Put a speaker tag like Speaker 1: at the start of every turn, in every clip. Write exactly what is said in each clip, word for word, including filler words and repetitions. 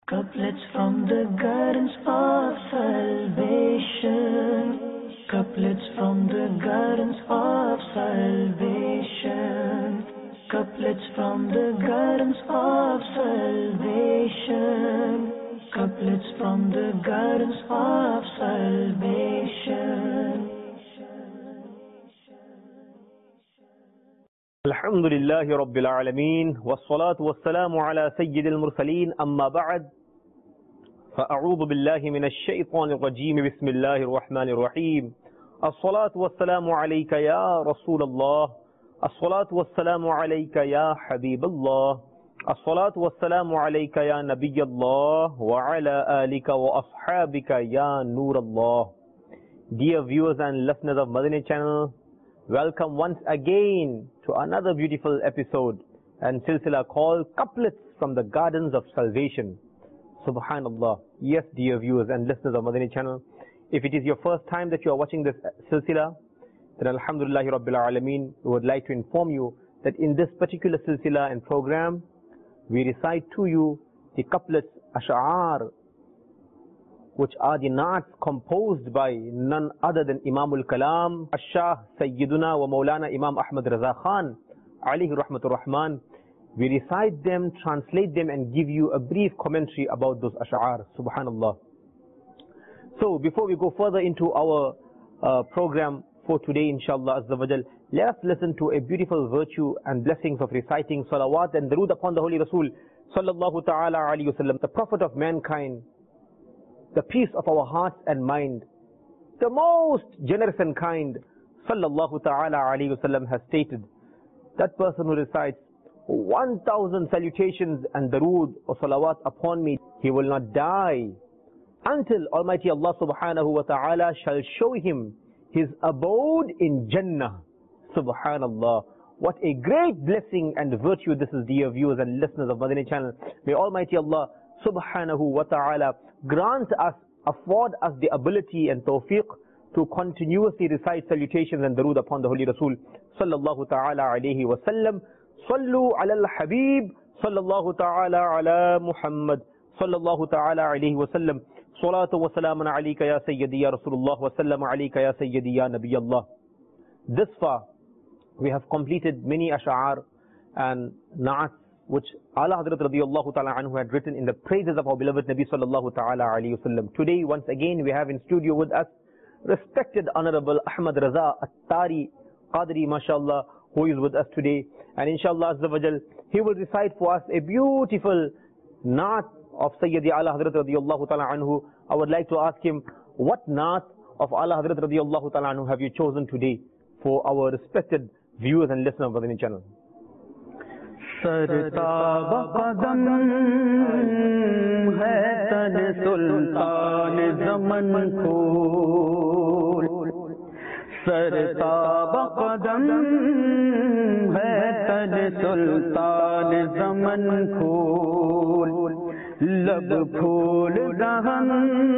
Speaker 1: Couplets from the gardens of salvation. Couplets from the gardens of salvation. Couplets from the gardens of salvation. Couplets from the gardens of salvation.
Speaker 2: الحمد لله رب العالمين والصلاة والسلام على سيد المرسلين أما بعد فأعوذ بالله من الشيطان الرجيم بسم الله الرحمن الرحيم الصلاة والسلام عليك يا رسول الله الصلاة والسلام عليك يا حبيب الله الصلاة والسلام عليك يا نبي الله وعلى آلك وأصحابك يا نور الله. Dear viewers and listeners of Madani channel, welcome once again to another beautiful episode and silsila called Couplets from the Gardens of Salvation. Subhanallah. Yes, dear viewers and listeners of Madani channel, if it is your first time that you are watching this silsila, then Alhamdulillahi Rabbil Alameen, we would like to inform you that in this particular silsila and program, we recite to you the couplets, ash'ar, which are the naats composed by none other than Imamul Kalam, Ash-Shah, Sayyiduna wa Maulana Imam Ahmad Raza Khan, alayhi rahmatur rahman. We recite them, translate them and give you a brief commentary about those ash'ar. Subhanallah. So before we go further into our uh, program for today, inshallah azza wa jal, let us listen to a beautiful virtue and blessings of reciting salawat and darood upon the Holy Rasul sallallahu ta'ala alayhi wa sallam, the Prophet of mankind, the peace of our hearts and mind, the most generous and kind, sallallahu ta'ala alayhi wa sallam, has stated, that person who recites one thousand salutations and darood or salawat upon me, he will not die until Almighty Allah subhanahu wa ta'ala shall show him his abode in Jannah. Subhanallah. What a great blessing and virtue this is, dear viewers and listeners of Madani channel. May Almighty Allah subhanahu wa ta'ala grant us, afford us the ability and tawfiq to continuously recite salutations and darood upon the Holy Rasul sallallahu ta'ala alayhi wa sallam. Sallu ala al-Habib sallallahu ta'ala ala Muhammad sallallahu ta'ala alayhi wa sallam. Salatu wa salamun alayka ya Sayyidi ya Rasulullah wa sallam alayka ya Sayyidi ya Nabi Allah. This far, we have completed many ash'ar and na'ats which Ala Hadrat radiyallahu ta'ala anhu had written in the praises of our beloved Nabi sallallahu ta'ala alayhi wa sallam. Today, once again, we have in studio with us respected Honorable Ahmad Raza Attari Qadri, mashallah, who is with us today. And inshallah azza wa jal, he will recite for us a beautiful naat of Sayyidi Ala Hadrat radiyallahu ta'ala anhu. I would like to ask him, what naat of Ala Hadrat radiyallahu ta'ala anhu have you chosen today for our respected viewers and listeners of Madani channel?
Speaker 3: सरताब कदम है तन सुल्तान ज़मन खोल, सरताब कदम है तन सुल्तान ज़मन खोल, लब फूल दहन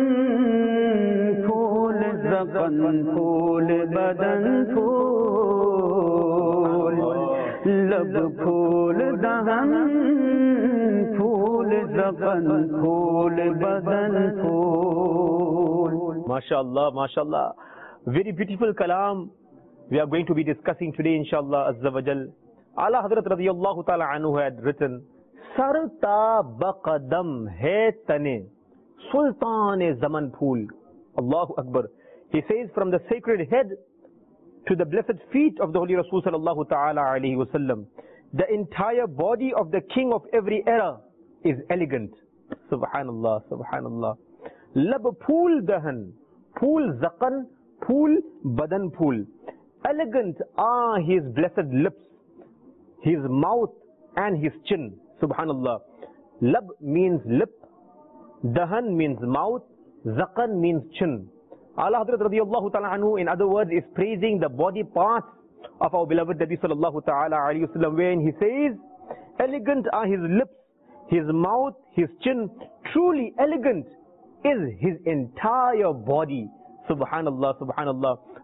Speaker 3: फूल ज़बन फूल बदन फूल, लब फूल दहन फूल ज़बन फूल बदन फूल.
Speaker 2: MashaAllah, MashaAllah. Very beautiful kalam we are going to be discussing today, inshallah azza wa jal. Ala Hadrat radiyallahu ta'ala anhu had written, Sarta baqadam hai tane sultan zaman phool. Allahu Akbar. He says, from the sacred head to the blessed feet of the Holy Rasul sallallahu ta'ala alayhi wa sallam, the entire body of the king of every era is elegant. Subhanallah, Subhanallah. Lab phool dahan, phool zaqan, phool badan phool. Elegant are his blessed lips, his mouth and his chin. Subhanallah. Lab means lip, dahan means mouth, zaqan means chin. Ala Hadrat radiyallahu ta'ala anhu, in other words, is praising the body parts of our beloved Nabi sallallahu ta'ala alayhi wa sallam, wherein he says, elegant are his lips, his mouth, his chin. Truly elegant is his entire body. Subhanallah, Subhanallah.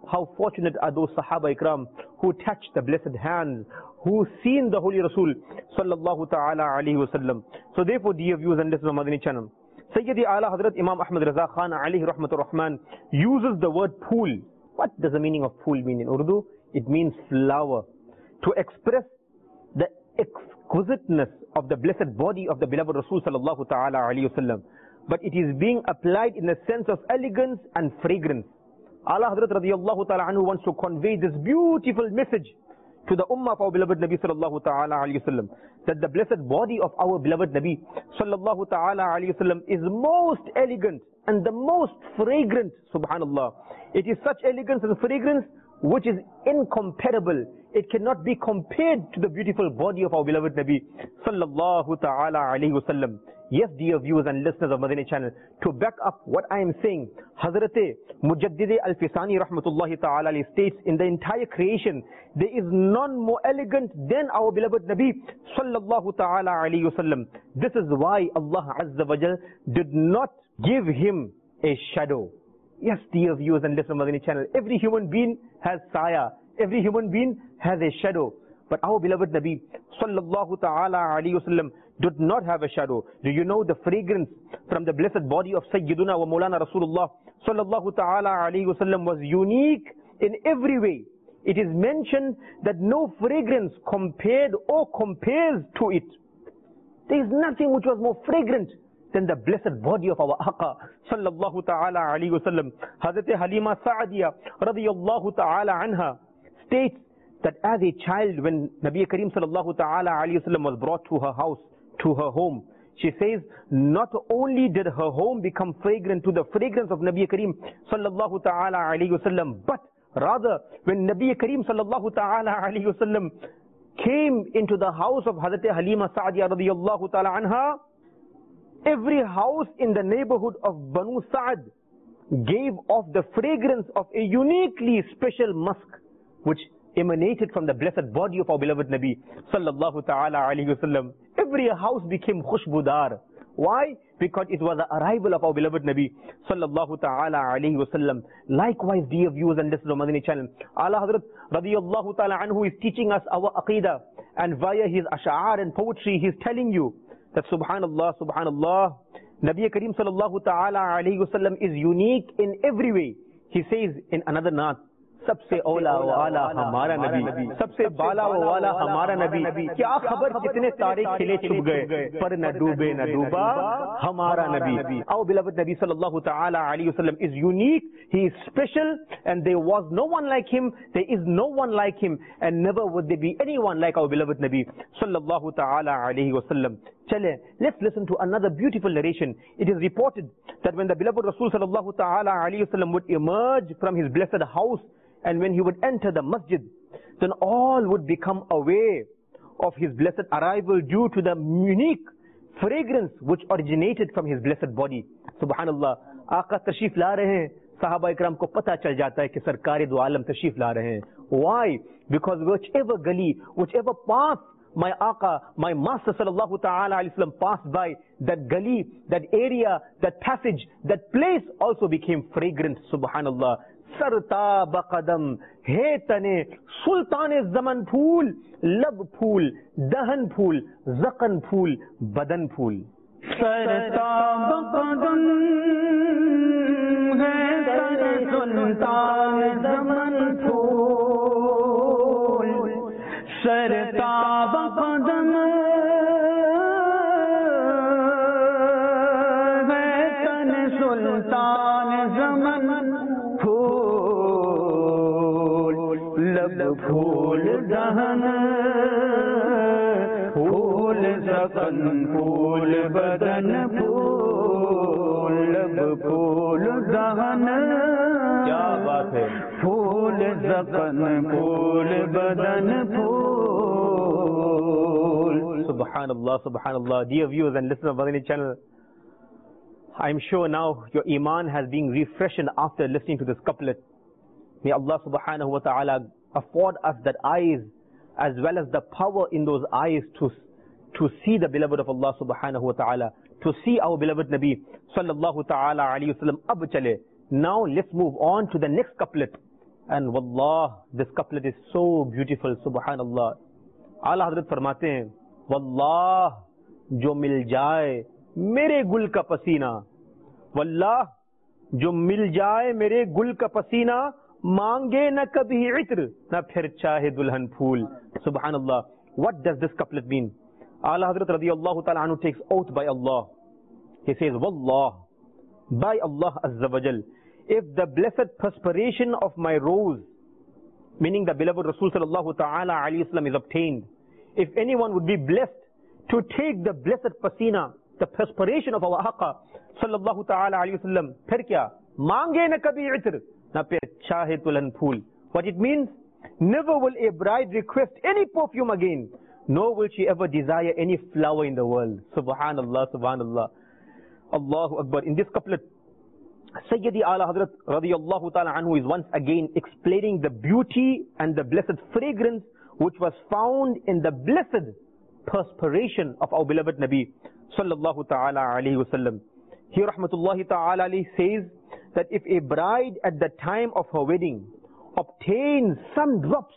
Speaker 2: how fortunate are those Sahaba Ikram who touched the blessed hands, who seen the Holy Rasul sallallahu ta'ala alayhi wa sallam. So therefore, dear viewers and listeners of Madani channel, Sayyidi Ala Hazrat Imam Ahmad Raza Khan alayhi rahmatur rahman uses the word pool. What does the meaning of pool mean in Urdu? It means flower. To express the exquisiteness of the blessed body of the beloved Rasul sallallahu ta'ala alayhi wa sallam. But it is being applied in the sense of elegance and fragrance. Ala Hazrat radiyallahu ta'ala anhu wants to convey this beautiful message to the ummah of our beloved Nabi sallallahu ta'ala alayhi wa sallam, that the blessed body of our beloved Nabi sallallahu ta'ala alayhi wa sallam is most elegant and the most fragrant, subhanallah. It is such elegance and fragrance which is incomparable. It cannot be compared to the beautiful body of our beloved Nabi sallallahu ta'ala alayhi wa sallam. Yes, dear viewers and listeners of Madani channel, to back up what I am saying, Hazrat Mujaddid Al-Fisani rahmatullahi ta'ala states, in the entire creation, there is none more elegant than our beloved Nabi sallallahu ta'ala alayhi wa sallam. This is why Allah Azza wa Jal did not give him a shadow. Yes, dear viewers and listeners of Madani channel, every human being has saya, every human being has a shadow. But our beloved Nabi sallallahu ta'ala alayhi wa sallam did not have a shadow. Do you know the fragrance from the blessed body of Sayyiduna wa Maulana Rasulullah sallallahu ta'ala alayhi wa sallam was unique in every way. It is mentioned that no fragrance compared or compares to it. There is nothing which was more fragrant than the blessed body of our Aqa sallallahu ta'ala alayhi wa sallam. Hazrat Halima Sa'adiyya radiyallahu ta'ala anha states that as a child, when Nabi Kareem sallallahu ta'ala alayhi wa sallam was brought to her house, to her home, she says, not only did her home become fragrant to the fragrance of Nabi Kareem sallallahu ta'ala alayhi wa sallam, but rather when Nabi Kareem sallallahu ta'ala alayhi wa sallam came into the house of Hazrat Halima Sa'adiyya radiyallahu ta'ala anha, every house in the neighborhood of Banu Sa'ad gave off the fragrance of a uniquely special musk which emanated from the blessed body of our beloved Nabi sallallahu ta'ala alayhi wa sallam. Every house became khushbudar. Why? Because it was the arrival of our beloved Nabi sallallahu ta'ala alayhi wa sallam. Likewise, dear viewers and listeners of Madani channel, Ala Hazrat radiyallahu ta'ala anhu is teaching us our aqidah, and via his ash'ar and poetry he is telling you that subhanallah, subhanallah, Nabi Kareem sallallahu ta'ala alayhi wa sallam is unique in every way. He says in another naat, सबसे औला वाला हमारा नबी, सबसे बाला वाला हमारा नबी, क्या खबर कितने तारे खिले छुप गए, पर न डूबे न डूबा हमारा नबी. Our beloved Nabi sallallahu ta'ala alayhi wa sallam is unique, he is special, and there was no one like him, there is no one like him, and never would there be anyone like our beloved Nabi sallallahu ta'ala alayhi wa sallam. Chale, let's listen to another beautiful narration. It is reported that when the beloved Rasul sallallahu ta'ala alayhi wa sallam would emerge from his blessed house, and when he would enter the masjid, then all would become aware of his blessed arrival due to the unique fragrance which originated from his blessed body. Subhanallah, Aqa tashrif la rahe hain, Sahaba Ikram ko pata chal jata hai ki Sarkar do Alam tashrif la rahe hain. Why? Because whichever gali, whichever path my Aqa, my Master sallallahu ta'ala alayhi wa sallam passed by, that gali, that area, that passage, that place also became fragrant. Subhanallah. सरता बकदम हे तने सुल्तान ज़मन फूल, लब फूल, दहन फूल, ज़क़न फूल, बदन फूल.
Speaker 3: सरता बकदम है तने सुल्तान ज़मन फूल, सरता बकदम है तने सुल्तान ज़मन फूल दहन फूल ज़क़न फूल बदन फूल, लब फूल दहन,
Speaker 2: क्या बात है,
Speaker 3: फूल ज़क़न फूल बदन फूल.
Speaker 2: Subhanallah, subhanallah. Dear viewers and listeners of Madani channel, I am sure now your iman has been refreshed after listening to this couplet. May Allah subhanahu wa ta'ala afford us that eyes as well as the power in those eyes to to see the beloved of Allah subhanahu wa ta'ala, to see our beloved Nabi sallallahu ta'ala alayhi wa sallam. Ab chale. Now let's move on to the next couplet. And wallah, this couplet is so beautiful, subhanallah. Ala Hazrat फरमाते हैं, wallah, जो मिल जाए मेरे गुल का पसीना, wallah, जो मिल जाए मेरे गुल का पसीना, मांगे न कभी इत्र, न फिर चाहे दुल्हन फूल. Subhanallah. What does this couplet mean? Ala Hazrat radiyallahu ta'ala anhu takes oath by Allah. He says, wallah, by Allah Azza wa Jal, if the blessed perspiration of my rose, meaning the beloved Rasul sallallahu ta'ala alayhi wasallam, is obtained, if anyone would be blessed to take the blessed pasina, the perspiration of our Aqa sallallahu ta'ala alayhi wasallam, phir kya? Mange na kabhi itr, na pe chahe tulan phool. What it means? Never will a bride request any perfume again, nor will she ever desire any flower in the world. Subhanallah, subhanallah. Allahu Akbar. In this couplet, Sayyidi Ala Hazrat radiyallahu ta'ala anhu is once again explaining the beauty and the blessed fragrance which was found in the blessed perspiration of our beloved Nabi sallallahu ta'ala alayhi wasallam. Here rahmatullahi ta'ala alayhi says that if a bride at the time of her wedding obtains some drops,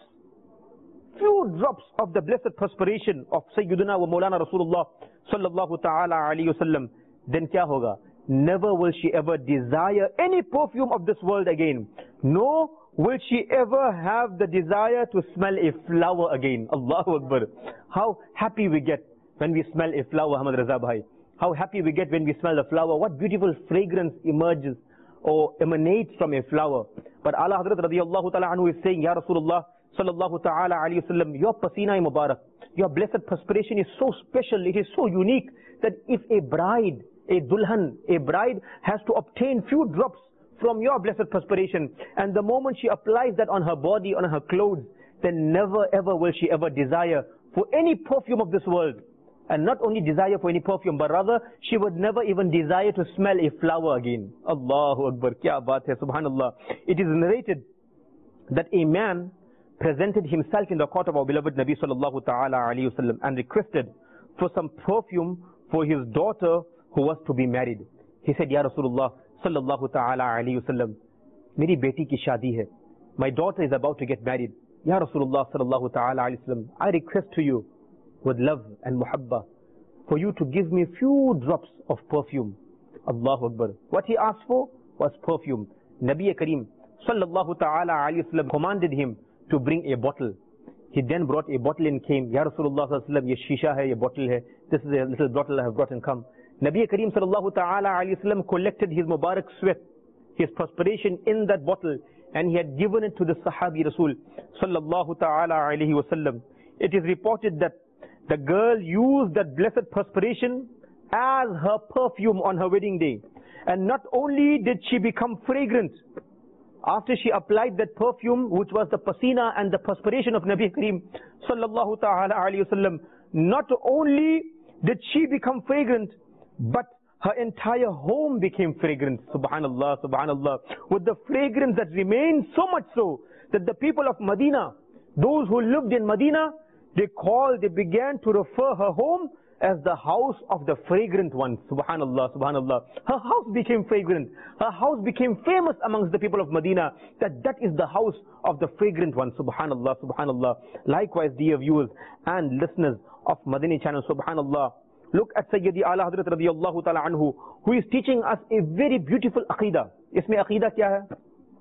Speaker 2: few drops of the blessed perspiration of Sayyiduna wa Maulana Rasulullah sallallahu ta'ala alayhi wasallam, then kya hoga? Never will she ever desire any perfume of this world again. Nor will she ever have the desire to smell a flower again. Allahu Akbar. How happy we get when we smell a flower, Ahmad Raza Bhai. How happy we get when we smell the flower. What beautiful fragrance emerges or emanates from a flower. But Ala Hazrat radiyallahu ta'ala anhu is saying, Ya Rasulullah sallallahu ta'ala alayhi wasallam, your pasina mubarak, your blessed perspiration is so special, it is so unique that if a bride, a dulhan, a bride has to obtain few drops from your blessed perspiration, and the moment she applies that on her body, on her clothes, then never ever will she ever desire for any perfume of this world. And not only desire for any perfume, but rather she would never even desire to smell a flower again. Allahu Akbar, kya baat hai, subhanallah. It is narrated that a man presented himself in the court of our beloved Nabi sallallahu ta'ala alayhi wasallam and requested for some perfume for his daughter who was to be married. He said, Ya Rasulullah sallallahu ta'ala alayhi wasallam, meri beti ki shaadi hai. My daughter is about to get married. Ya Rasulullah sallallahu ta'ala alayhi wasallam, I request to you with love and muhabba for you to give me few drops of perfume. Allahu Akbar. What he asked for was perfume. Nabi Kareem sallallahu ta'ala alayhi wasallam commanded him to bring a bottle. He then brought a bottle and came. Ya Rasulullah sallallahu alayhi wasallam, ye shisha hai, ye bottle hai. This is a little bottle I have brought and come. Nabi Kareem sallallahu ta'ala alayhi wasallam collected his Mubarak sweat, his perspiration in that bottle, and he had given it to the Sahabi Rasul sallallahu ta'ala alayhi wasallam. It is reported that the girl used that blessed perspiration as her perfume on her wedding day. And not only did she become fragrant, after she applied that perfume, which was the pasina and the perspiration of Nabi Kareem sallallahu ta'ala alayhi wasallam, not only did she become fragrant, but her entire home became fragrant. Subhanallah, subhanallah. With the fragrance that remained, so much so that the people of Medina, those who lived in Medina, they called, they began to refer her home as the house of the fragrant one. Subhanallah, subhanallah. Her house became fragrant. Her house became famous amongst the people of Medina, that that is the house of the fragrant one. Subhanallah, subhanallah. Likewise, dear viewers and listeners of Madani channel, subhanallah, look at Sayyidi Ala Hazrat radiyallahu ta'ala anhu, who is teaching us a very beautiful aqidah. Isme aqidah kya hai?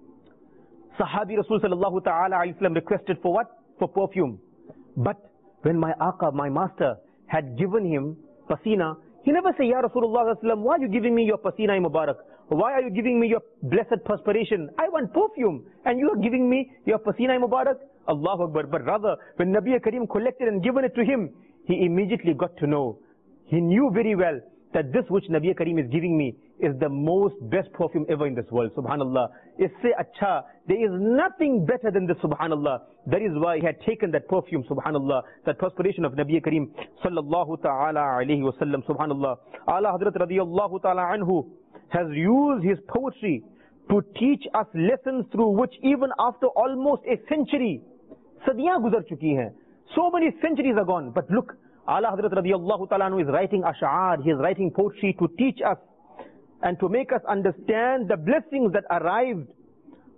Speaker 2: Sahabi Rasul sallallahu ta'ala alayhi wasallam requested for what? For perfume. But when my Aqa, my master, had given him pasina, he never said, Ya Rasulullah sallallahu alayhi wasallam, why are you giving me your pasina mubarak? Why are you giving me your blessed perspiration? I want perfume, and you are giving me your pasina mubarak? Allahu Akbar. But rather, when Nabi Kareem collected and given it to him, he immediately got to know. He knew very well that this which Nabi Kareem is giving me is the most best perfume ever in this world. Subhanallah. Isse acha, there is nothing better than this, subhanallah. That is why he had taken that perfume, subhanallah, that perspiration of Nabi Kareem sallallahu ta'ala alayhi wa sallam, subhanallah. Ala Hazrat radiyallahu ta'ala anhu has used his poetry to teach us lessons through which even after almost a century, sadiyan guzar chuki hain. So many centuries are gone. But look, Ala Hazrat radiyallahu ta'ala anhu is writing ash'ar, he is writing poetry to teach us and to make us understand the blessings that arrived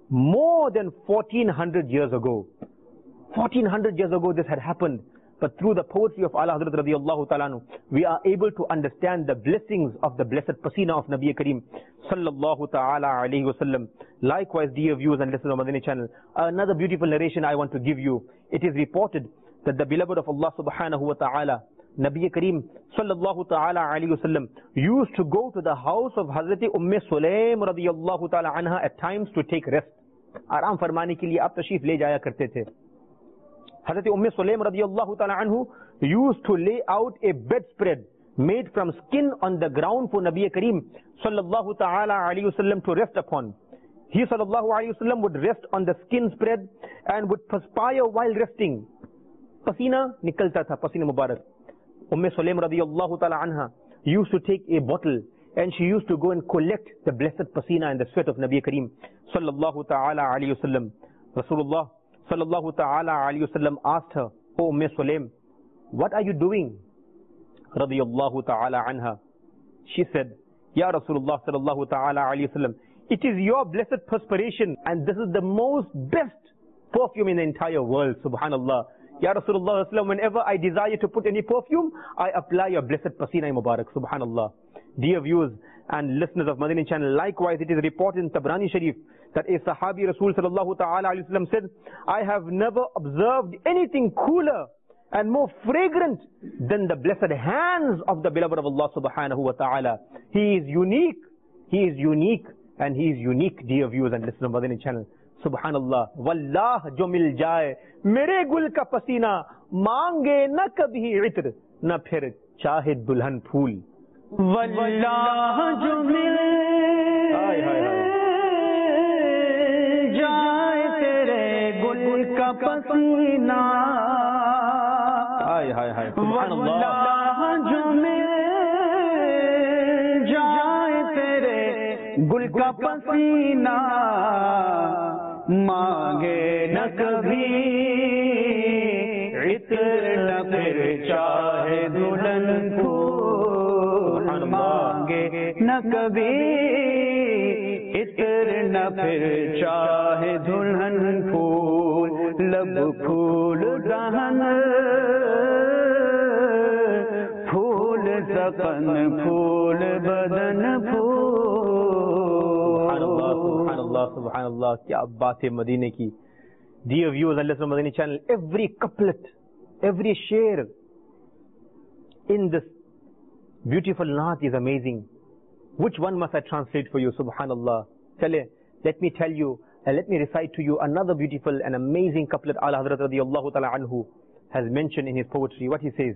Speaker 2: more than fourteen hundred years ago. fourteen hundred years ago this had happened. But through the poetry of Ala Hazrat radiallahu ta'ala anhu, we are able to understand the blessings of the blessed Pasina of Nabi Kareem sallallahu ta'ala alayhi wa sallam. Likewise, dear viewers and listeners of Madani channel, another beautiful narration I want to give you. It is reported that the beloved of Allah subhanahu wa ta'ala, Nabi Kareem sallallahu ta'ala alayhi wa sallam, used to go to the house of Hazrat Umm Sulaim radiallahu ta'ala anha at times to take rest. Aram farmane ke liye aap tashrif le jaya karte the. Hazrat Umm Sulaim radiallahu ta'ala anhu used to lay out a bedspread made from skin on the ground for Nabi Kareem sallallahu ta'ala alayhi wa sallam to rest upon. He sallallahu alayhi wa sallam would rest on the skin spread and would perspire while resting. Pasina nikalta tha, pasina mubarak. Umm Sulaim radiallahu ta'ala anha used to take a bottle and she used to go and collect the blessed pasina and the sweat of Nabi Kareem sallallahu ta'ala alayhi wa sallam. Rasulullah sallallahu ta'ala alayhi wa sallam asked her, "O Umm Sulaim, what are you doing?" Radiyallahu ta'ala anha. She said, "Ya Rasulullah sallallahu ta'ala alayhi wa sallam, it is your blessed perspiration and this is the most best perfume in the entire world, subhanallah. Ya Rasulullah sallallahu, whenever I desire to put any perfume, I apply your blessed pasina mubarak, subhanallah." Dear viewers and listeners of Madani channel, likewise it is reported in Tabrani Sharif that a Sahabi Rasul sallallahu ta'ala alayhi wa sallam said, "I have never observed anything cooler and more fragrant than the blessed hands of the beloved of Allah subhanahu wa ta'ala. He is unique, he is unique, and he is unique," dear viewers and listeners of Madani channel. Subhanallah. Wallah jo mil jaye mere gul ka pasina mange na kabhi itr na phir chahe dulhan phool.
Speaker 3: Wallah jo mil jaye tere gul ka pasina.
Speaker 2: Hai hai hai. Subhanallah.
Speaker 3: Wallah jo mil jaye tere gul ka pasina मांगे न कभी इतर न फिर चाहे दुल्हन फूल, मांगे न कभी इतर न फिर चाहे दुल्हन फूल, लब फूल दहन फूल सकन फूल बदन फूल.
Speaker 2: Subhanallah, subhanallah, kya baat hai Madine ki. Dear viewers and listeners of Madani channel, every couplet, every share in this beautiful naat is amazing. Which one must I translate for you? Subhanallah. Chale, let me tell you, and let me recite to you another beautiful and amazing couplet Ala Hazrat radiyallahu ta'ala anhu has mentioned in his poetry. What he says,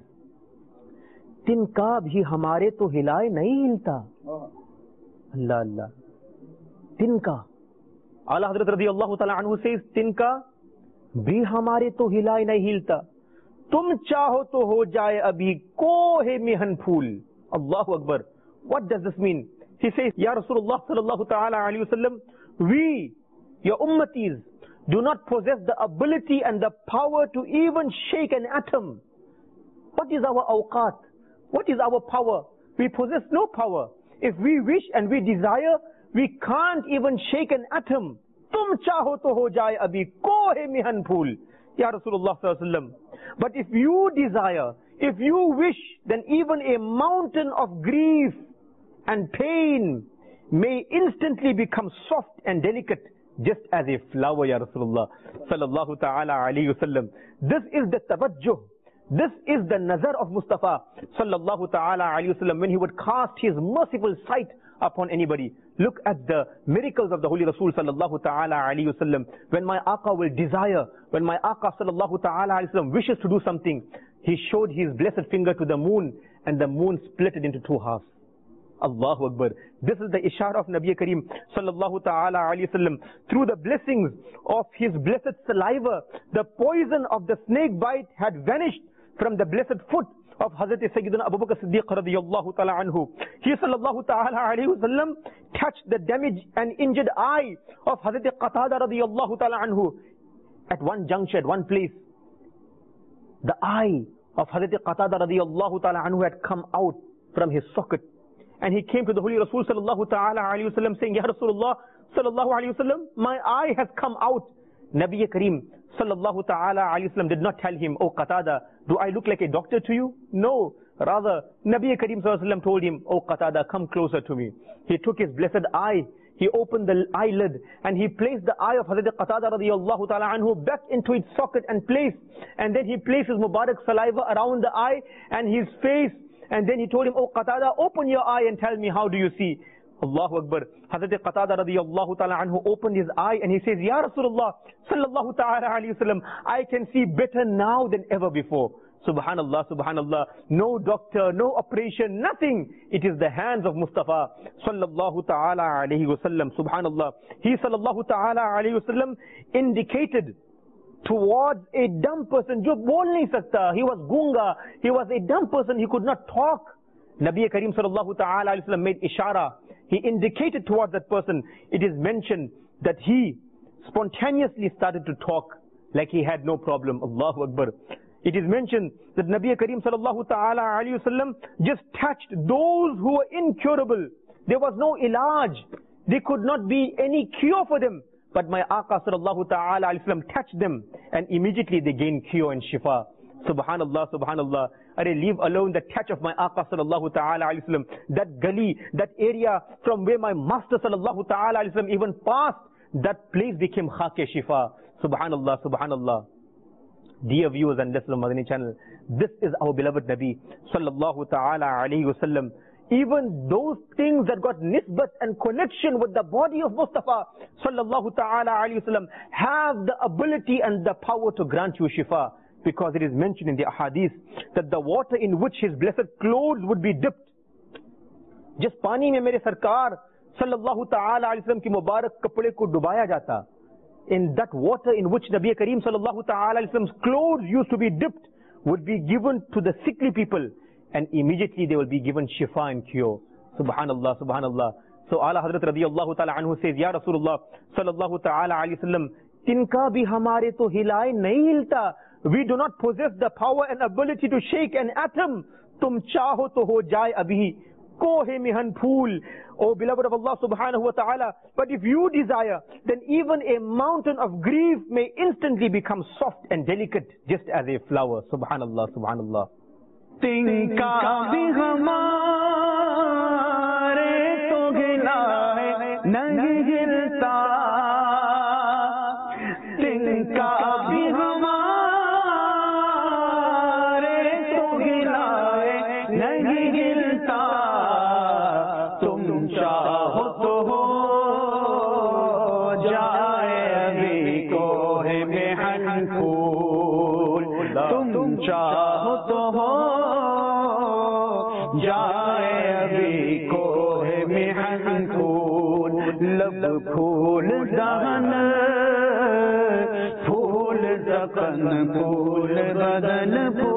Speaker 2: "Tinka bhi hamare to hilaye nahi hilta." Allah Allah. Tinka. Ala Hazrat radiyallahu ta'ala anhu says, "Tinka bhi hamare to hilaye nahi hilta. Tum chaho to ho jaye abhi kohe mihan phool." Allahu Akbar. What does this mean? He says, "Ya Rasulullah sallallahu ta'ala alayhi wa sallam, we, your ummatis, do not possess the ability and the power to even shake an atom. What is our awqat? What is our power? We possess no power. If we wish and we desire, we can't even shake an atom. Tum chaho to ho jaye abhi kohe mihan phool." Ya Rasulullah sallallahu alaihi wasallam. But if you desire, if you wish, then even a mountain of grief and pain may instantly become soft and delicate, just as a flower, Ya Rasulullah sallallahu ta'ala alayhi wasallam. This is the tawajjuh. This is the nazar of Mustafa sallallahu ta'ala alayhi wasallam when he would cast his merciful sight upon anybody. Look at the miracles of the Holy Rasul sallallahu ta'ala alayhi wasallam. When my Aqa will desire, when my Aqa sallallahu ta'ala alayhi wasallam wishes to do something, he showed his blessed finger to the moon and the moon split it into two halves. Allahu Akbar. This is the ishara of Nabi Kareem sallallahu ta'ala alayhi wasallam. Through the blessings of his blessed saliva, the poison of the snake bite had vanished from the blessed foot of Hazrat Sayyidina Abu Bakr Siddiq radiyallahu ta'ala anhu. He sallallahu ta'ala alayhi wasallam touched the damaged and injured eye of Hazrat Qatada radiyallahu ta'ala anhu. At one juncture, at one place, the eye of Hazrat Qatada radiyallahu ta'ala anhu had come out from his socket. and he came to the Holy Rasul sallallahu ta'ala alayhi wasallam saying, Ya Rasulullah sallallahu alayhi wasallam, my eye has come out. Nabi Kareem sallallahu ta'ala alayhi wasallam did not tell him, oh Qatada, do I look like a doctor to you? No. Rather, Nabi Kareem sallallahu alayhi wasallam told him, oh Qatada, come closer to me. He took his blessed eye, he opened the eyelid, and he placed the eye of Hazrat Qatada radiyallahu ta'ala anhu back into its socket and place. And then he placed his Mubarak saliva around the eye and his face. And then he told him, oh Qatada, open your eye and tell me, how do you see? Allahu Akbar. Hazrat Qatada radiyallahu ta'ala anhu opened his eye and he says, Ya Rasulullah sallallahu ta'ala alayhi wasallam, I can see better now than ever before. Subhanallah, subhanallah. No doctor, no operation, nothing. It is the hands of Mustafa sallallahu ta'ala alayhi wasallam. Subhanallah. He sallallahu ta'ala alayhi wasallam indicated towards a dumb person. Jo bol nahi sakta. He was gunga. He was a dumb person. He could not talk. Nabi Kareem sallallahu ta'ala alayhi wasallam made ishara. He indicated towards that person. It is mentioned that he spontaneously started to talk like he had no problem. Allahu Akbar. It is mentioned that Nabi Kareem sallallahu ta'ala alayhi wasallam just touched those who were incurable. There was no ilaj. There could not be any cure for them. But my Aqa sallallahu ta'ala alayhi wasallam touched them and immediately they gained cure and shifa. Subhanallah, subhanallah. Are leave alone the touch of my Aqa sallallahu ta'ala alayhi wasallam. That gully, that area from where my Master sallallahu ta'ala alayhi wasallam even passed, that place became khake shifa. Subhanallah, subhanallah. Dear viewers and listeners of Madani channel, this is our beloved Nabi sallallahu ta'ala alayhi wasallam. Even those things that got nisbat and connection with the body of Mustafa sallallahu ta'ala alayhi wasallam have the ability and the power to grant you shifa. Because it is mentioned in the ahadith that the water in which his blessed clothes would be dipped, just pani mein mere sarkar sallallahu ta'ala alayhi wasallam ki mubarak kapde ko dubaya jata. In that water in which Nabi Kareem sallallahu ta'ala alayhi wasallam's clothes used to be dipped would be given to the sickly people, and immediately they will be given shifa and cure. Subhanallah, subhanallah. So Ala Hazrat radiyallahu ta'ala anhu says, Ya Rasulullah sallallahu ta'ala alayhi wasallam, tinka bhi hamare to hilai nahi hilta. We do not possess the power and ability to shake an atom. Tum chaho to ho jai abhi. Kohe mihan phool. Oh beloved of Allah subhanahu wa ta'ala. But if you desire, then even a mountain of grief may instantly become soft and delicate, just as a flower. Subhanallah, subhanallah.
Speaker 3: Tinka bhi hamare to gilai nahi gilta. Tinka bhi hamare फूल दहन फूल दकन फूल बदन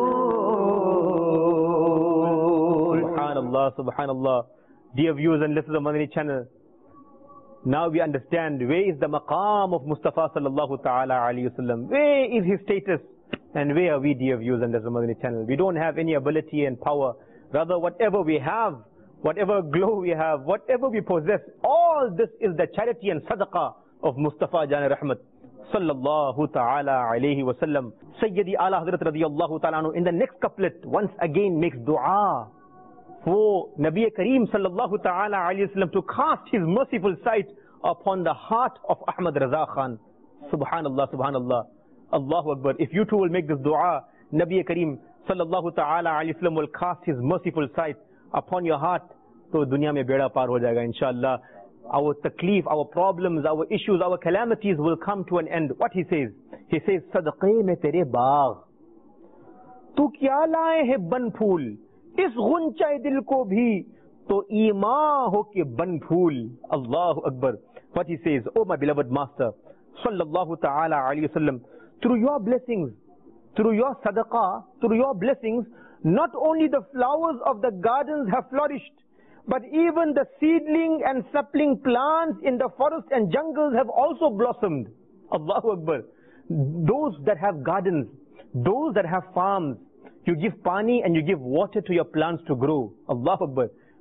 Speaker 3: फूल.
Speaker 2: Subhanallah, subhanallah. Dear viewers and listeners of Madani channel, now we understand where is the maqam of Mustafa sallallahu ta'ala alayhi wasallam. Where is his status? And where are we, dear viewers and listeners of Madani channel? We don't have any ability and power. Rather, whatever we have, whatever glow we have, whatever we possess, all this is the charity and sadaqah of Mustafa Jan Rahmat sallallahu ta'ala alayhi wasallam. Sayyidi Ala Hazrat radiyallahu ta'ala anhu in the next couplet once again makes dua for Nabi Kareem sallallahu ta'ala alayhi wasallam to cast his merciful sight upon the heart of Ahmad Raza Khan. Subhanallah, subhanallah. Allahu Akbar. If you too will make this dua, Nabi Kareem sallallahu ta'ala alayhi wasallam will cast his merciful sight upon your heart, to dunya mein beda par ho jayega inshallah. Our taklif, our problems, our issues, our calamities will come to an end. What he says? He says, Sadaqe mein tere baagh, tu kya laaye hai ban phool, is gunchaye dil ko bhi, to ima ho ke ban phool. Allahu Akbar. What he says, oh my beloved master, sallallahu ta'ala alayhi wasallam, through your blessings, through your sadaqah, through your blessings, not only the flowers of the gardens have flourished, but even the seedling and sapling plants in the forest and jungles have also blossomed. Allahu Akbar. Those that have gardens, those that have farms, you give pani and you give water to your plants to grow. Allahu Akbar.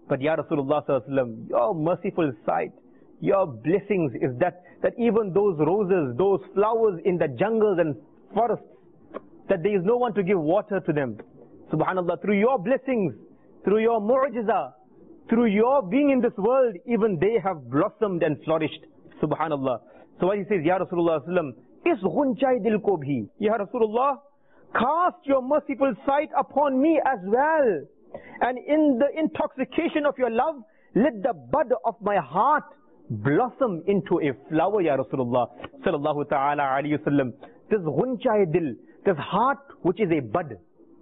Speaker 2: But Ya Rasulullah sallallahu alaihi wasallam, your merciful sight, your blessings is that, that even those roses, those flowers in the jungles and forests, that there is no one to give water to them. Subhanallah, through your blessings, through your mu'jiza, through your being in this world, even they have blossomed and flourished. Subhanallah. So what he says, Ya Rasulullah sallallahu alaihi wasallam, is ghunchai dil ko bhi. Ya Rasulullah, cast your merciful sight upon me as well. And in the intoxication of your love, let the bud of my heart blossom into a flower, Ya Rasulullah sallallahu ta'ala alayhi wasallam. This ghunchai dil, this heart which is a bud,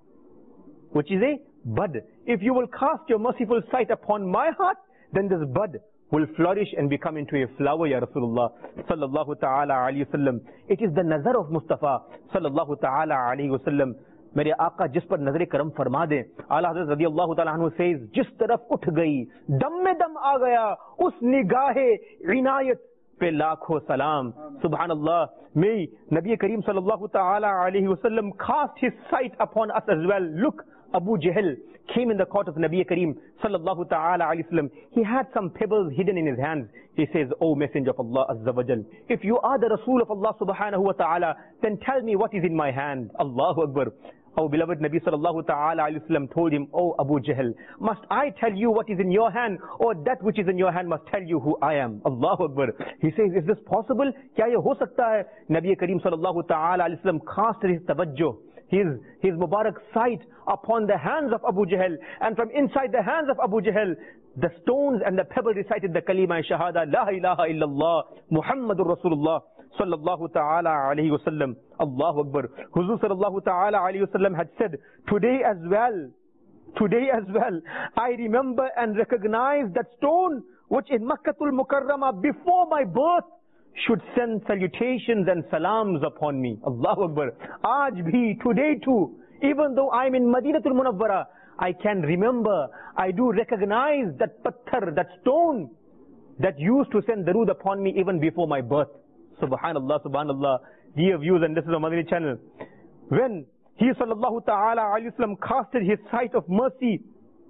Speaker 2: which is a bud. If you will cast your merciful sight upon my heart, then this bud will flourish and become into a flower, Ya Rasulullah sallallahu ta'ala alayhi wasallam. It is the nazar of Mustafa sallallahu ta'ala alayhi wasallam. मेरे आका जिस पर नजर करम फरमा दे. आला हज़रत रज़ियल्लाहु ताला अन्हु says, जिस तरफ उठ गई दम में दम आ गया उस निगाहे इनायत पे लाखों सलाम. Subhanallah. May Nabi Kareem sallallahu ta'ala alayhi wasallam cast his sight upon us as well. Look, Abu Jahl came in the court of Nabi Kareem sallallahu ta'ala alayhi wasallam. He had some pebbles hidden in his hands. He says, O Messenger of Allah Azza wa Jal, if you are the Rasul of Allah subhanahu wa ta'ala, then tell me what is in my hand. Allahu Akbar. Our beloved Nabi sallallahu ta'ala alayhi wasallam told him, O Abu Jahl, must I tell you what is in your hand, or that which is in your hand must tell you who I am? Allahu Akbar. He says, is this possible? Kya ye ho sakta hai? Nabi Kareem sallallahu ta'ala alayhi wasallam cast his tawajjuh, his, his Mubarak sight upon the hands of Abu Jahl, and from inside the hands of Abu Jahl, the stones and the pebble recited the kalima shahada, La ilaha illallah, Muhammadur Rasulullah sallallahu ta'ala alayhi wasallam. Allahu Akbar. Huzur sallallahu ta'ala alayhi wasallam had said, today as well, today as well, I remember and recognize that stone which in Makkatul Mukarramah before my birth should send salutations and salams upon me. Allahu Akbar. Aaj bhi, today too, even though I'm in Madinatul Munawwara, I can remember, I do recognize that patthar, that stone that used to send darood upon me even before my birth. Subhanallah, subhanallah. Dear viewers and listeners of Madani channel, when he sallallahu ta'ala alayhi wasallam casted his sight of mercy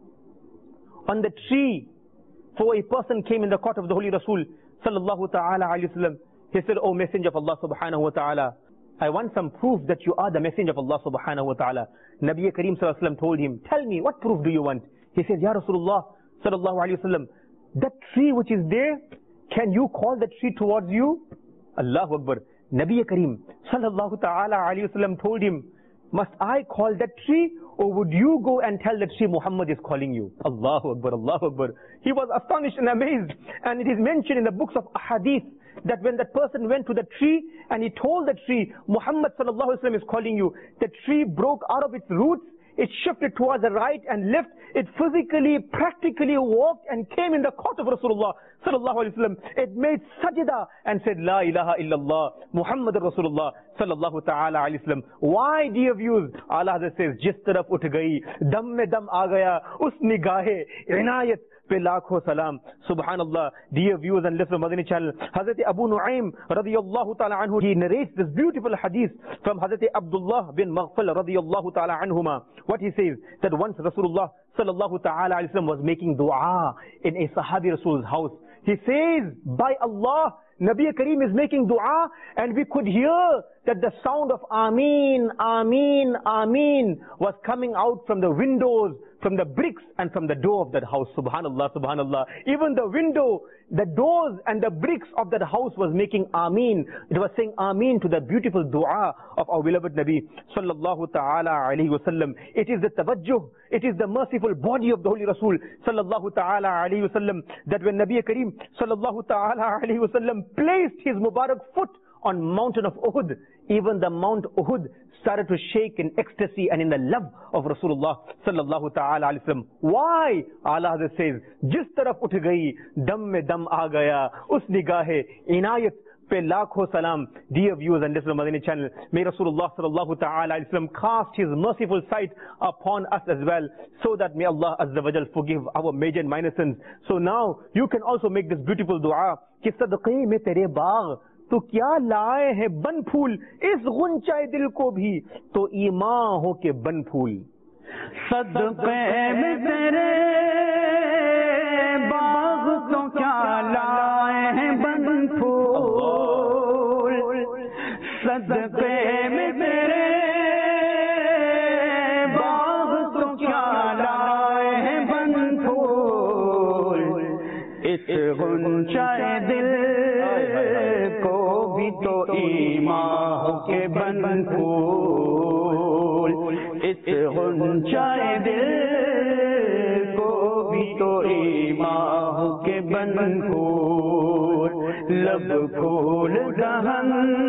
Speaker 2: on the tree, for a person came in the court of the Holy Rasul sallallahu ta'ala alayhi wasallam, he said, O Messenger of Allah subhanahu wa ta'ala, I want some proof that you are the Messenger of Allah subhanahu wa ta'ala. Nabi Kareem sallallahu alayhi wasallam told him, tell me, what proof do you want? He says, Ya Rasulullah sallallahu alayhi wasallam, that tree which is there, can you call that tree towards you? Allahu Akbar. Nabi Kareem sallallahu ta'ala alayhi wasallam told him, must I call that tree, or would you go and tell that tree Muhammad is calling you? Allahu Akbar, Allahu Akbar. He was astonished and amazed. And it is mentioned in the books of Ahadith that when that person went to the tree and he told the tree, Muhammad sallallahu alayhi wasallam is calling you, the tree broke out of its roots, it shifted towards the right and left, it physically, practically walked and came in the court of Rasulullah sallallahu alayhi wasallam. It made sajda and said, La ilaha illallah, Muhammadur Rasulullah sallallahu ta'ala alayhi wasallam. Why, dear viewers? Allah says, Jis taraf ut gayi, dam mein dam aa gaya, us nigahe, inayat pe lakho salam. Subhanallah. Dear viewers and listeners of Madani channel, Hazrat Abu Nu'aym radiyallahu ta'ala anhu, he narrates this beautiful hadith from Hazrat Abdullah bin Maghfal radiyallahu ta'ala anhuma. What he says, that once Rasulullah sallallahu ta'ala alayhi wasallam was making dua in a Sahabi Rasul's house. He says, by Allah, Nabi Kareem is making dua, and we could hear that the sound of Ameen, Ameen, Ameen was coming out from the windows, from the bricks and from the door of that house. Subhanallah, subhanallah. Even the window, the doors and the bricks of that house was making Ameen. It was saying Ameen to the beautiful dua of our beloved Nabi sallallahu ta'ala alayhi wasallam. It is the tawajjuh, it is the merciful body of the Holy Rasul sallallahu ta'ala alayhi wasallam, that when Nabi Kareem sallallahu ta'ala alayhi wasallam placed his Mubarak foot on mountain of Uhud, even the Mount Uhud started to shake in ecstasy and in the love of Rasulullah sallallahu ta'ala alayhi wasallam. Why? Allah says, Jis taraf ut gayi, dam mein dam aa gaya, us nigahe inayat pe lakho salam. Dear viewers and listeners of Madani channel, may Rasulullah sallallahu ta'ala alayhi wasallam cast his merciful sight upon us as well, so that may Allah azza wa jal forgive our major and minor sins. So now you can also make this beautiful dua, ki sadaqe mein tere baagh, तो क्या लाए हैं बन फूल, इस गुंचाए दिल को भी तो ईमान हो के बन फूल.
Speaker 3: सदक़े में तेरे क्या लाए हैं बन फूल, सदके में तेरे बाग तो क्या लाए हैं बन फूल, इस गुंचाए दिल को भी तो ईमान के बन फूल, इस गुंचाए दिल को भी तो ईमान के बन फूल, लब फूल दहन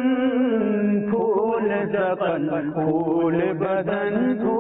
Speaker 3: फूल दफन फूल बदन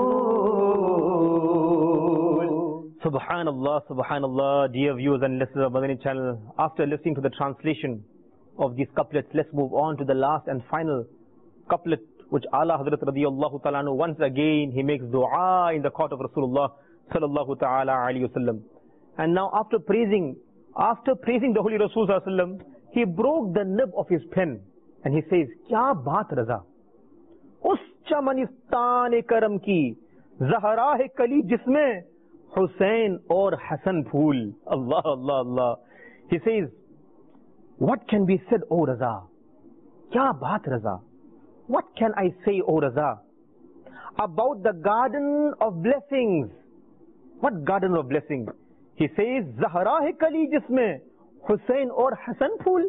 Speaker 3: फूल.
Speaker 2: Subhanallah, Subhanallah, dear viewers and listeners of Madani channel. After listening to the translation of these couplets, let's move on to the last and final couplet, which Ala Hazrat radiyallahu ta'ala anhu, once again he makes dua in the court of Rasulullah sallallahu ta'ala alayhi wasallam. And now after praising, after praising the Holy Rasul sallallahu alayhi wasallam, he broke the nib of his pen and he says, Kya baat raza, us chamanistane karam ki, zahra hai kali jisme Hussain or Hassan Phool. Allah, Allah, Allah. He says, what can be said, O Raza? Kya baat Raza? What can I say, O Raza, about the garden of blessings? What garden of blessings? He says, Zahra hai kali jisme Hussain or Hassan Phool,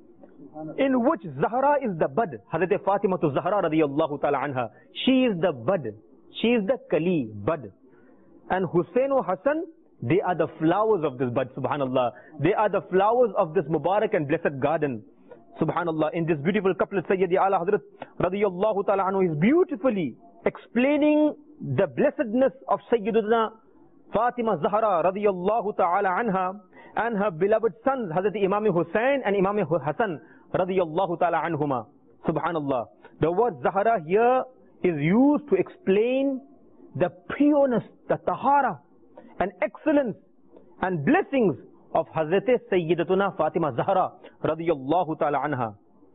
Speaker 2: in which Zahra is the bud. Hazrat Fatima to Zahra radiyallahu ta'ala anha. She is the bud. She is the kali, bud. And Hussein or Hassan, they are the flowers of this bud, subhanallah. They are the flowers of this Mubarak and blessed garden, subhanallah. In this beautiful couplet, Sayyidi Ala Hazrat radiyallahu ta'ala anhu is beautifully explaining the blessedness of Sayyiduna Fatima Zahra radiyallahu ta'ala anha and her beloved sons, Hazrat Imam Hussain and Imam Hassan radiyallahu ta'ala anhuma, subhanallah. The word Zahra here is used to explain the pureness, the tahara and excellence and blessings of Hazrat Sayyidatuna Fatima Zahra radiyallahu ta'ala anha.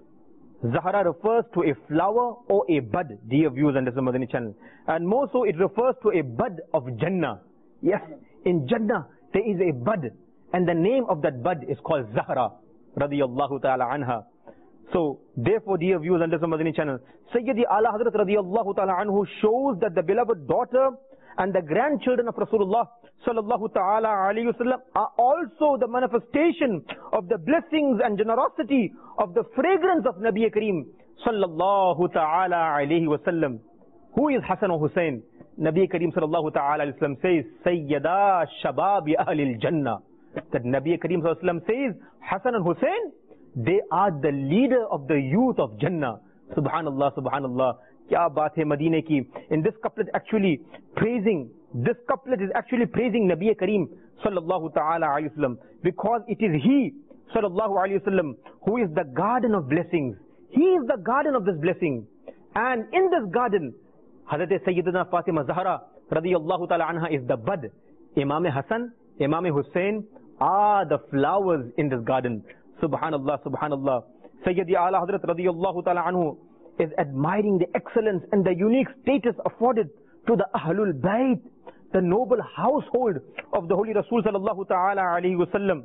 Speaker 2: Zahra refers to a flower or a bud, dear viewers and listeners of Madani channel. And more so, it refers to a bud of Jannah. Yes, in Jannah there is a bud, and the name of that bud is called Zahra radiyallahu ta'ala anha. So, therefore, dear viewers and listeners of Madani channel, Sayyidi Ala Hazrat radiyallahu ta'ala anhu shows that the beloved daughter and the grandchildren of Rasulullah sallallahu ta'ala alayhi wasallam are also the manifestation of the blessings and generosity of the fragrance of Nabi Kareem sallallahu ta'ala alayhi wasallam. Who is Hassan or Hussein? Nabi Kareem sallallahu ta'ala alayhi wasallam says, Sayyada shababi ahlil jannah. That Nabi Kareem sallallahu alayhi wasallam says, Hassan and Hussein, they are the leader of the youth of Jannah. Subhanallah, Subhanallah. Kya baat hai Madine ki. In this couplet actually praising, this couplet is actually praising Nabi Kareem sallallahu ta'ala alayhi wasallam, because it is he sallallahu alayhi wasallam who is the garden of blessings. He is the garden of this blessing. And in this garden, Hazrat Sayyidina Fatima Zahra radiyallahu ta'ala anha is the bud. Imam Hassan, Imam Hussain are the flowers in this garden. Subhanallah, Subhanallah. Sayyidi Ala Hazrat radiyallahu ta'ala anhu is admiring the excellence and the unique status afforded to the Ahlul Bayt, the noble household of the Holy Rasul sallallahu ta'ala alayhi wasallam.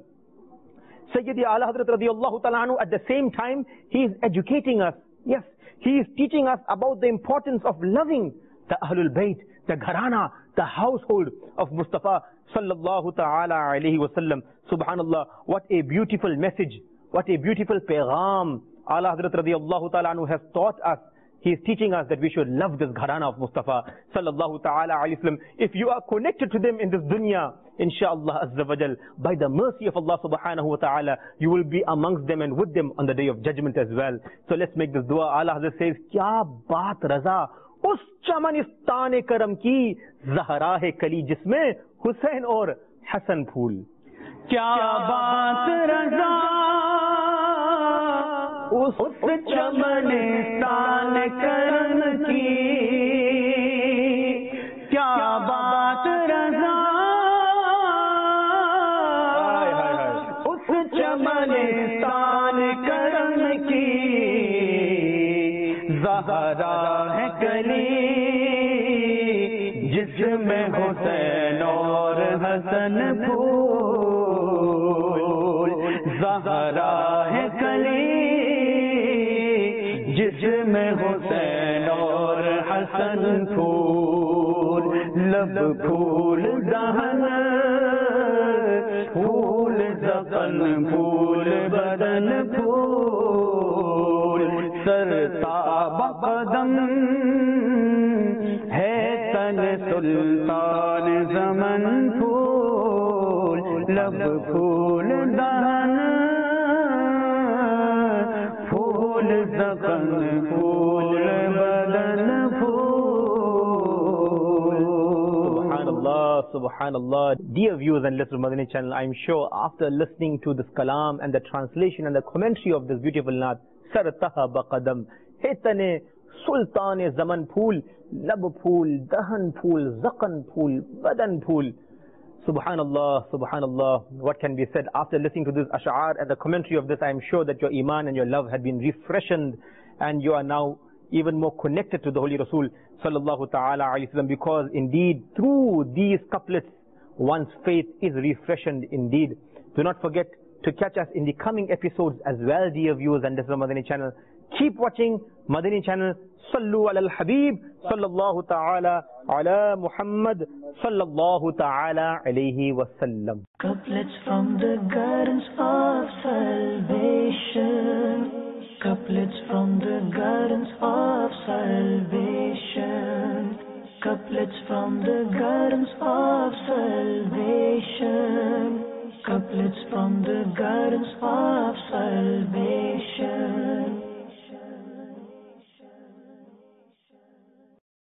Speaker 2: Sayyidi Ala Hazrat radiyallahu ta'ala anhu, at the same time, he is educating us. Yes, he is teaching us about the importance of loving the Ahlul Bayt, the Gharana, the household of Mustafa sallallahu ta'ala alayhi wasallam. Subhanallah, what a beautiful message, what a beautiful pagham Ala Hazrat radiyallahu ta'ala anhu has taught us. He is teaching us that we should love this Gharana of Mustafa sallallahu ta'ala alayhi wasallam. If you are connected to them in this dunya, inshaAllah azza wa jal, by the mercy of Allah subhanahu wa ta'ala, you will be amongst them and with them on the day of judgment as well. So let's make this dua. Ala Hazrat says, Kya baat raza, us chamanistane karam ki, Zahra hai kali jisme Hussain or Hassan Phool.
Speaker 3: Kya baat raza, us chamanistane karam ki, kya baat raza, us chamanistane karam ki, Zahra hai kali जिसमें हुसैन और हसन फूल, ज़हरा है कली जिसमें हुसैन और हसन फूल, लब फूल दहन फूल ज़क़न फूल बदन फूल, सरताब कदम है तन सुल्तान ज़मन फूल, लब फूल दहन फूल ज़क़न फूल बदन फूल।
Speaker 2: Subhanallah, Subhanallah. Dear viewers and listeners of Madani channel, I am sure after listening to this kalam and the translation and the commentary of this beautiful naat, Sartaha baqadam, Hetane Sultan Zaman Pool, Lab Pool, Dahan Pool, Zaqan Pool, Badan Pool. Subhanallah, Subhanallah. What can be said after listening to this ash'ar and the commentary of this? I am sure that your iman and your love had been refreshened and you are now even more connected to the Holy Rasul sallallahu ta'ala alayhi wasallam, because indeed through these couplets one's faith is refreshened indeed. Do not forget to catch us in the coming episodes as well, dear viewers and listeners of Madani channel. Keep watching Madani channel. Sallu ala al-Habib sallallahu ta'ala ala Muhammad sallallahu ta'ala alayhi wasallam.
Speaker 1: Couplets from the gardens of salvation. Couplets from the gardens of salvation. Couplets from the gardens of salvation. Couplets from the gardens of salvation.